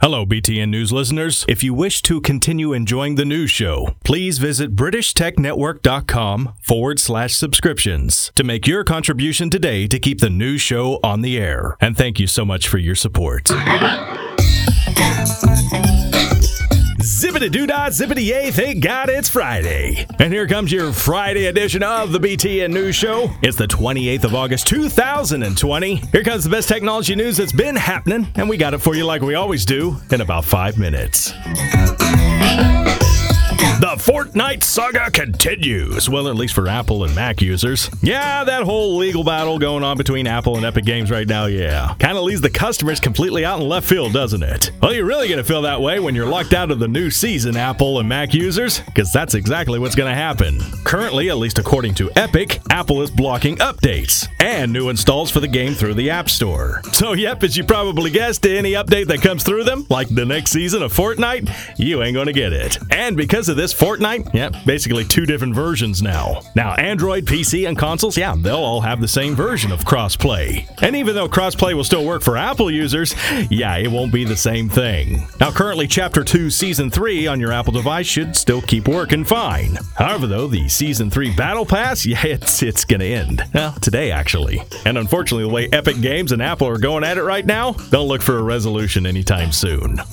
Hello, BTN News listeners. If you wish to continue enjoying the news show, please visit BritishTechNetwork.com/subscriptions to make your contribution today to keep the news show on the air. And thank you so much for your support. Zippity-doo-dah, zippity-yay, thank God it's Friday. And here comes your Friday edition of the BTN News Show. It's the 28th of August, 2020. Here comes the best technology news that's been happening, and we got it for you like we always do in about 5 minutes. The Fortnite saga continues. Well, at least for Apple and Mac users. Yeah, that whole legal battle going on between Apple and Epic Games right now, yeah. Kind of leaves the customers completely out in left field, doesn't it? Well, you're really going to feel that way when you're locked out of the new season, Apple and Mac users, because that's exactly what's going to happen. Currently, at least according to Epic, Apple is blocking updates and new installs for the game through the App Store. So, yep, as you probably guessed, any update that comes through them, like the next season of Fortnite, you ain't going to get it. And because of this Fortnite, yep, basically 2 different versions now. Now, Android, PC, and consoles, yeah, they'll all have the same version of crossplay. And even though crossplay will still work for Apple users, yeah, it won't be the same thing. Now, currently, Chapter 2 Season 3 on your Apple device should still keep working fine. However, though, the Season 3 Battle Pass, yeah, it's gonna end. Well, today, actually. And unfortunately, the way Epic Games and Apple are going at it right now, don't look for a resolution anytime soon.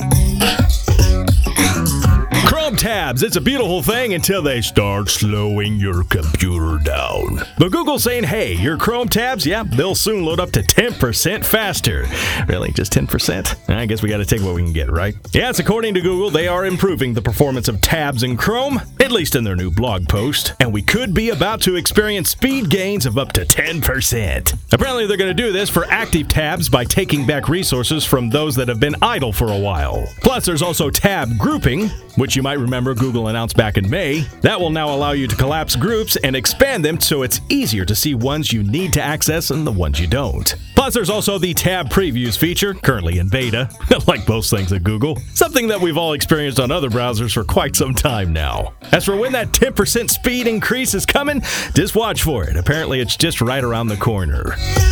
Chrome tabs, it's a beautiful thing until they start slowing your computer down. But Google's saying, hey, your Chrome tabs, yeah, they'll soon load up to 10% faster. Really, just 10%? I guess we gotta take what we can get, right? Yes, according to Google, they are improving the performance of tabs in Chrome, at least in their new blog post, and we could be about to experience speed gains of up to 10%. Apparently, they're gonna do this for active tabs by taking back resources from those that have been idle for a while. Plus, there's also tab grouping, which you might remember Google announced back in May. That will now allow you to collapse groups and expand them so it's easier to see ones you need to access and the ones you don't. Plus, there's also the tab previews feature, currently in beta, like most things at Google, something that we've all experienced on other browsers for quite some time now. As for when that 10% speed increase is coming, just watch for it. Apparently, it's just right around the corner.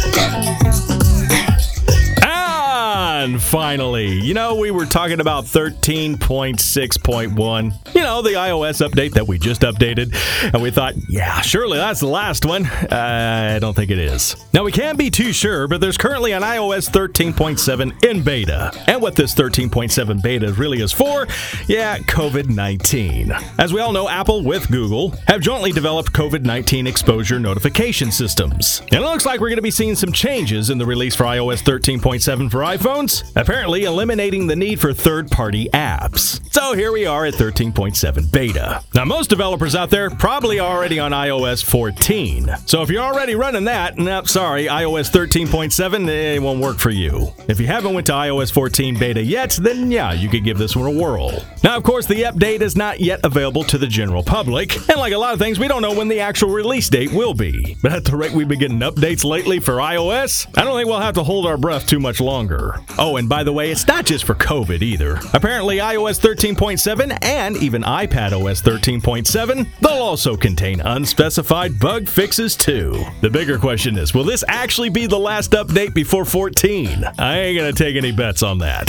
And finally, we were talking about 13.6.1, the iOS update that we just updated, and we thought, yeah, surely that's the last one. I don't think it is. Now, we can't be too sure, but there's currently an iOS 13.7 in beta. And what this 13.7 beta really is for, yeah, COVID-19. As we all know, Apple with Google have jointly developed COVID-19 exposure notification systems. And it looks like we're going to be seeing some changes in the release for iOS 13.7 for iPhones, apparently eliminating the need for third-party apps. So here we are at 13.7 beta. Now, most developers out there probably are already on iOS 14. So if you're already running that, sorry, iOS 13.7, it won't work for you. If you haven't went to iOS 14 beta yet, then yeah, you could give this one a whirl. Now, of course, the update is not yet available to the general public, and like a lot of things, we don't know when the actual release date will be. But at the rate we've been getting updates lately for iOS, I don't think we'll have to hold our breath too much longer. Oh, and by the way, it's not just for COVID either. Apparently, iOS 13.7 and even iPadOS 13.7, they'll also contain unspecified bug fixes too. The bigger question is, will this actually be the last update before 14? I ain't gonna take any bets on that.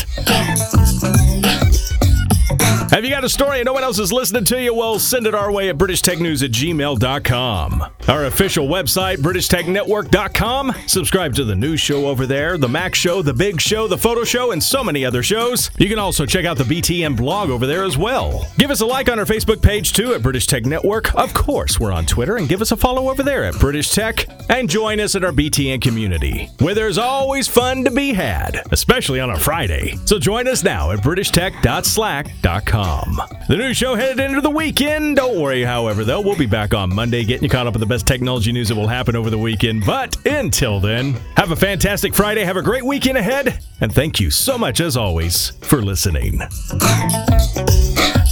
Have you got a story and no one else is listening to you? Well, send it our way at BritishTechNews@gmail.com. Our official website, BritishTechNetwork.com. Subscribe to the news show over there, the Mac Show, the Big Show, the Photo Show, and so many other shows. You can also check out the BTN blog over there as well. Give us a like on our Facebook page, too, at British Tech Network. Of course, we're on Twitter, and give us a follow over there at British Tech. And join us at our BTN community, where there's always fun to be had, especially on a Friday. So join us now at BritishTech.slack.com. The new show headed into the weekend. Don't worry, however, though. We'll be back on Monday getting you caught up with the best technology news that will happen over the weekend. But until then, have a fantastic Friday. Have a great weekend ahead. And thank you so much, as always, for listening.